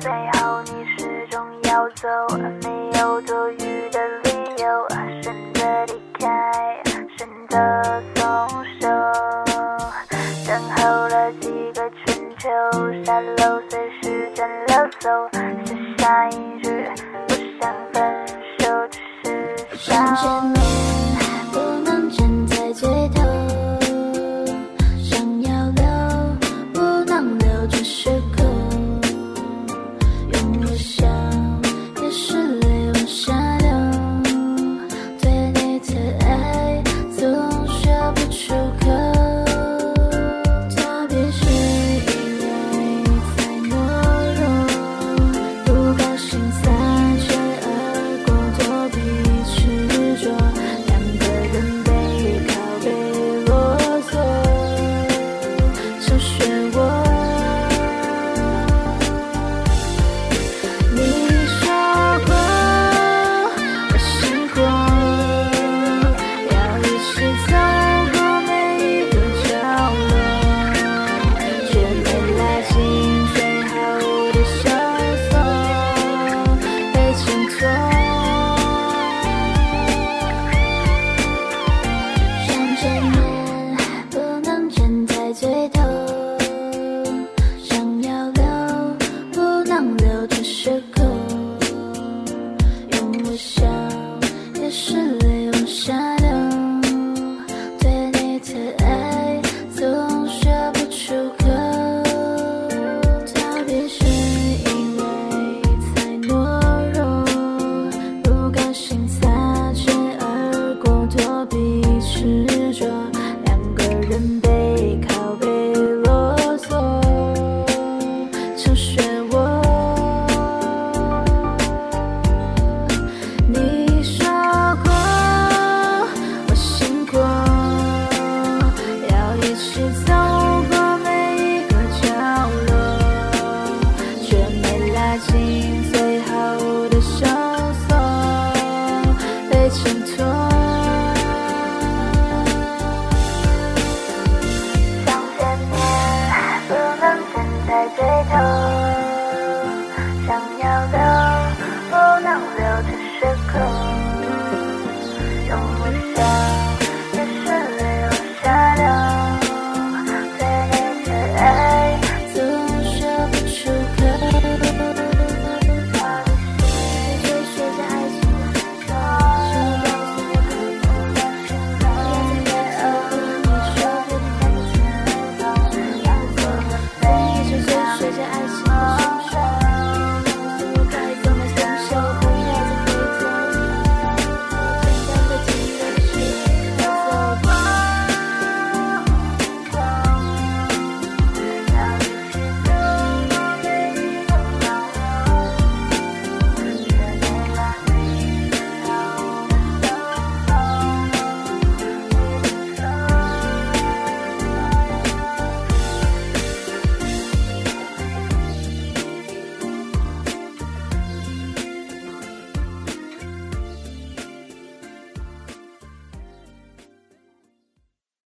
最后你始终要走，没有多余的理由，选择离开，选择松手，等候了几个春秋，下楼随时间流走，写下一句不想分手，只是想见面不能站在最头，想要留不能留，这是口，用微笑也是泪往下流，对你的爱总说不出口，特别是因为太懦弱，不甘心擦肩而过，躲避执着，两个人背靠背啰嗦，想学我。你说过我醒过，要一起走过每一个角落，却没来进最后的收缩，被挣脱。想见面不能站在最头，想要留不能留，这是口，用微笑也是泪往下流，对你的爱总说不出口，特别是因为太懦弱，不甘心擦肩而过，躲避执着，两个人背靠背啰嗦，想学我。你说过我醒过，要一起走过每一个角落，却没拉近最后的收缩，被挣脱。 想见面不能站在最头，想要留不能留，只是口。